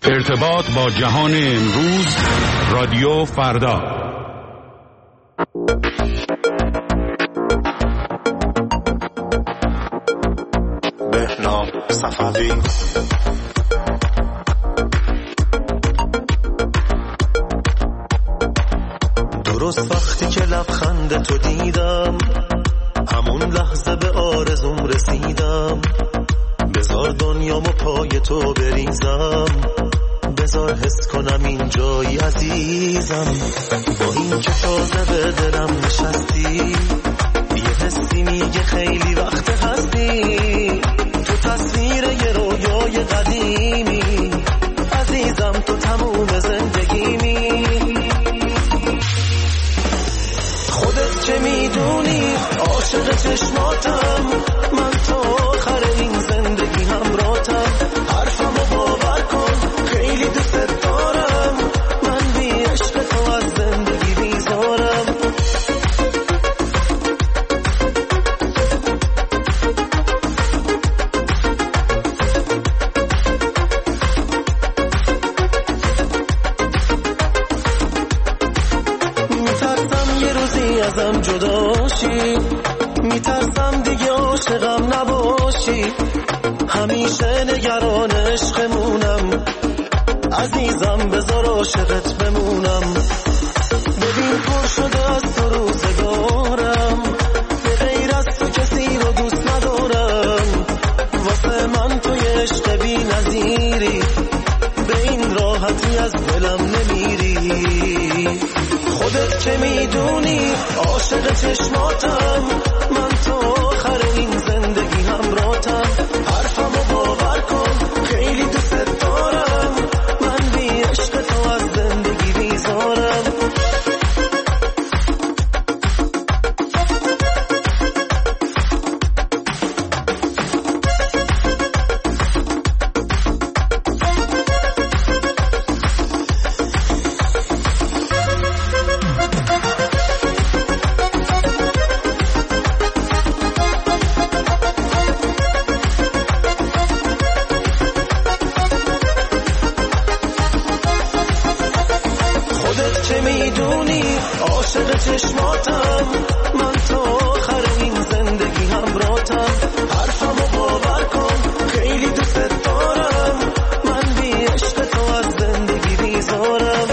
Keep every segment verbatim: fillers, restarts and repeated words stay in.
ارتباط با جهان امروز، رادیو فردا. بهنام صفوی. درست وقتی که لبخند تو دیدم، همون لحظه به آرزوم رسیدم. بذار دنیامو پای تو بریزم، بذار حس کنم این جایی عزیزم. با این که تازه به دلم نشستی، یه حسی میگه خیلی وقت هستی. تو تصویر یه رویای قدیمی، عزیزم تو تموم زندگیمی. خودت چه میدونی عاشق چشماتم، من تا آخر این زندگی همراهتم. حرفمو باور کن خیلی دوست دارم، من بی عشق تو از زندگی بیزارم. میترسم یه روزی ازم جدا شی، میترسم دیگه عاشقم نباشی. همیشه نگران عشقمونم، عزیزم بذار عاشقت بمونم. ببین پر شده از تو روزگارم، به غیر از تو کسی رو دوست ندارم. واسه من تو یه عشق بی نظیری، به این راحتی از دلم نمیری. خودت چه میدونی عاشق چشماتم، من تا آخر این زندگی همراهتم. حرفمو باور کن خیلی دوست دارم، من بی عشق تو از زندگی بیزارم. چه میدونی عاشق چشماتم، من تا آخر این زندگی همراهتم. حرفمو باور کن خیلی دوست دارم، من بی عشق تو از زندگی بیزارم.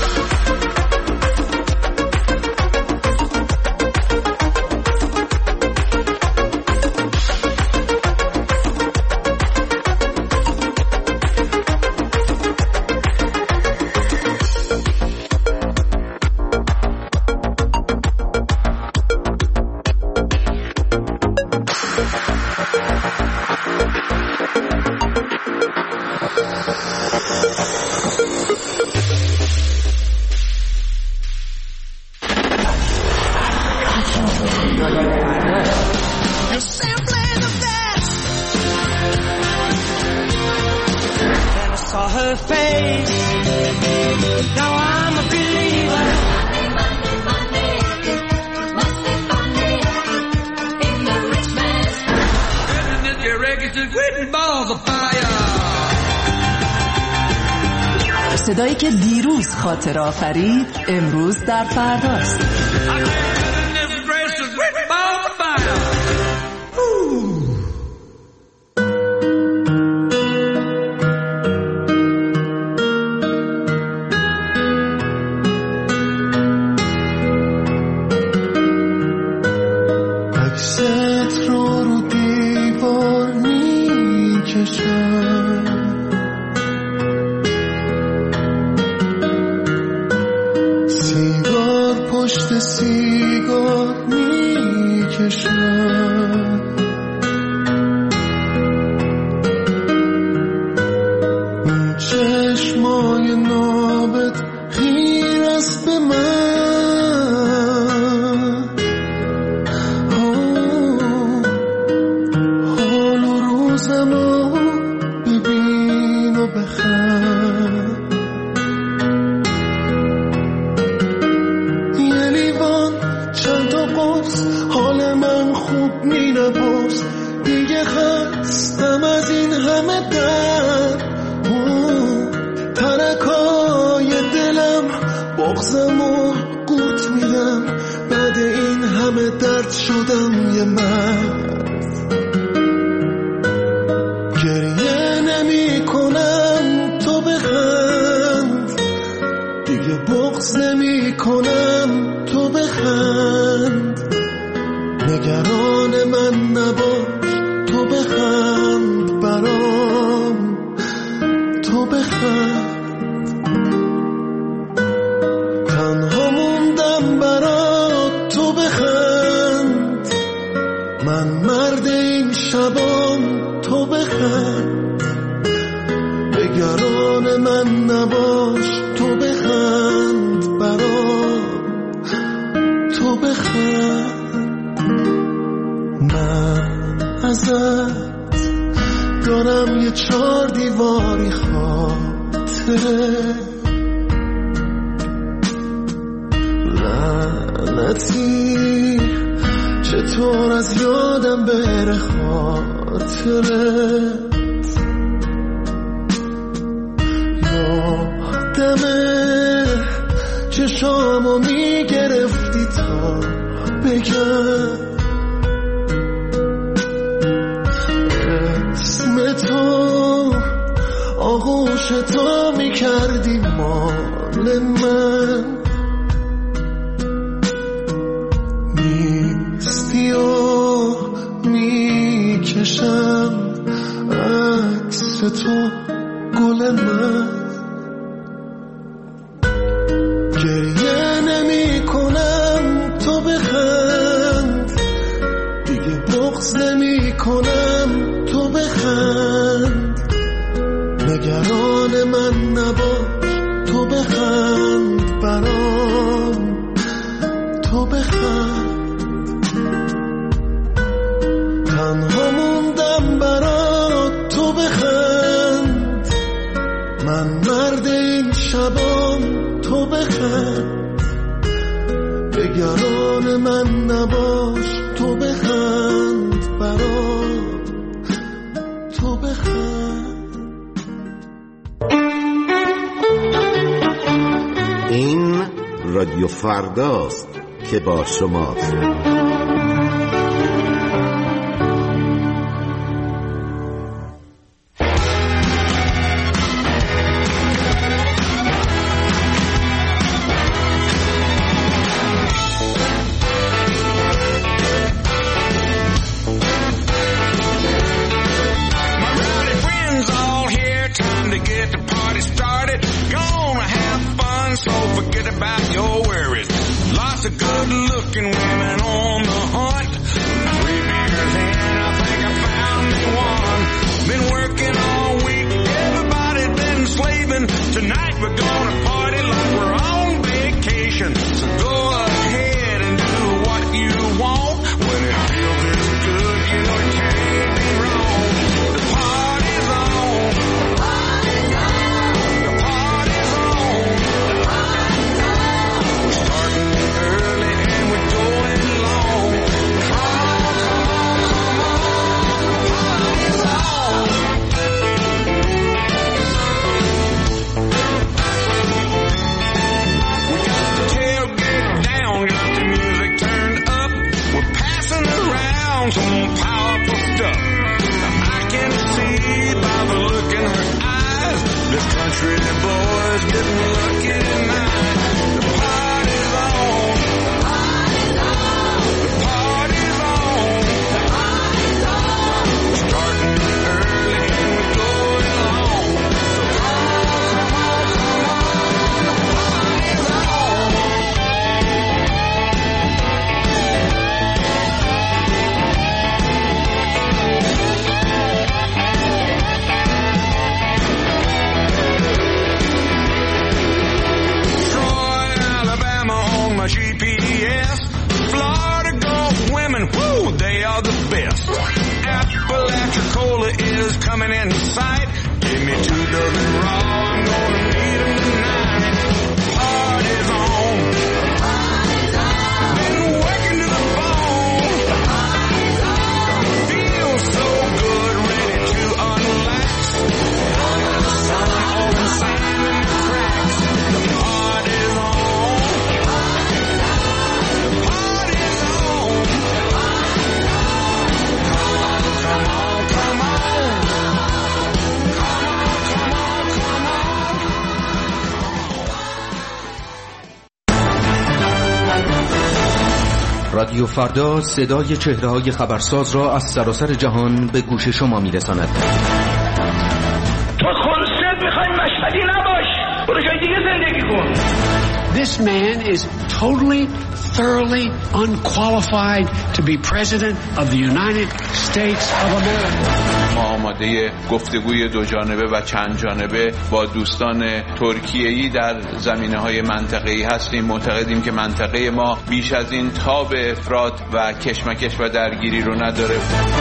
صدایی که دیروز خاطر آفرید امروز در فرداست. عکست رو رو دیوار میکشم، سیگار پشت سیگار میکشم. اون چشمای نابت خیر است به من، حال و روزمو به همه درد شدم یه مرد، گریه نمی کنم تو بخند، دیگه بغض نمی کنم تو بخند، نگران من نباش تو بخند برام، تو بخند، تنها موندم برات تو بخند، من مرد این شبام تو بخند، نگران من نباش تو بخند برام، تو بخند. من ازت دارم یه چار دیواری خاطره، لعنتی چطور از یادم بره خاطرت، یادمه چشامو میگرفتی تا بگم اسم تو، آغوش تو میکردی مال من، نیستی و میکشم عکس تو گل من، گریه نمی کنم تو بخند، دیگه بغض نمی کنم تو بخند، نگران من نباش تو بخند برام، تو بخند، تنها موندم برات تو بخند، من مرد این شبام تو بخند، نگران من نباش تو بخند برام، تو بخند. این رادیو فرداست که با شماست. رادیو فردا صدای چهره‌های خبرساز را از سراسر جهان به گوش شما می‌رساند. تو خلصت می‌خوای مشهدی نباش، برو جای دیگه زندگی کن. This man is totally, thoroughly unqualified to be president of the United States of America. ما آماده گفتگوی دو جانبه و چند جانبه با دوستان ترکیه‌ای در زمینه‌های منطقه‌ای هستیم. معتقدیم که منطقه ما بیش از این تاب افراط و کشمکش و درگیری رو نداره.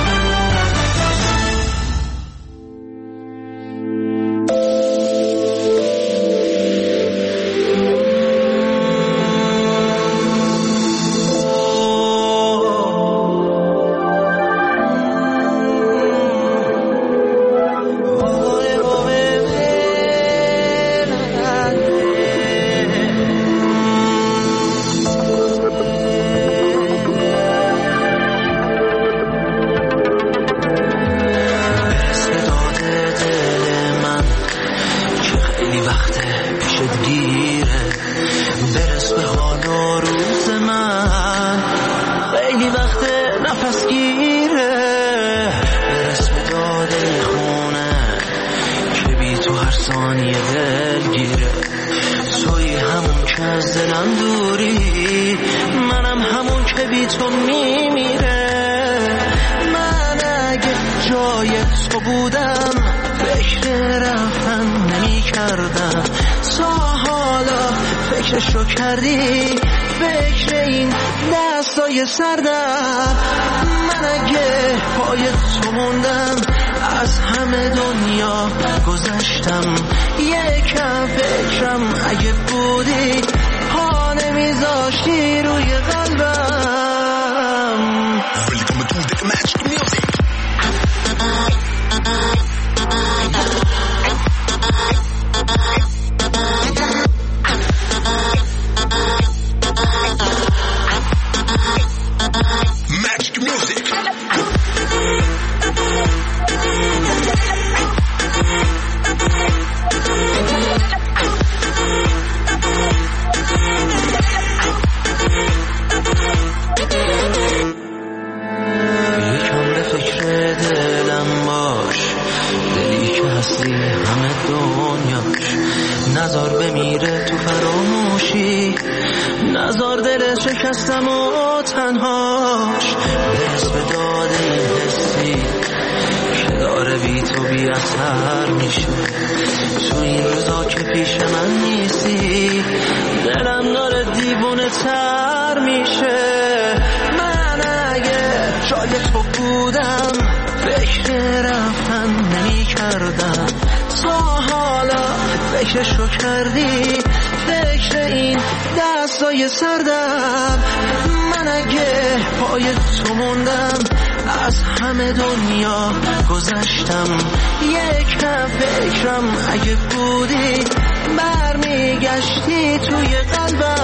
فکرشو کردی فکر این دستای سردم من اگه پای تو موندم از همه دنیا گذشتم یکم فکرم اگه بودی پا نمیذاشتی روی قلبم نزار بمیره تو فراموشی نزار دل شکستم و تنهاش برس به داد این حسی که داره بی تو بی اثر میشه تو این روزا که پیش من نیستی دلم داره دیوونه تر میشه من اگه جای تو بودم فکر رفتن نمی کردم تا حالا فکرشو کردی فکر این دستای سردم من اگه پای تو موندم از همه دنیا گذشتم یکم فکرم اگه بودی برمیگشتی توی قلبم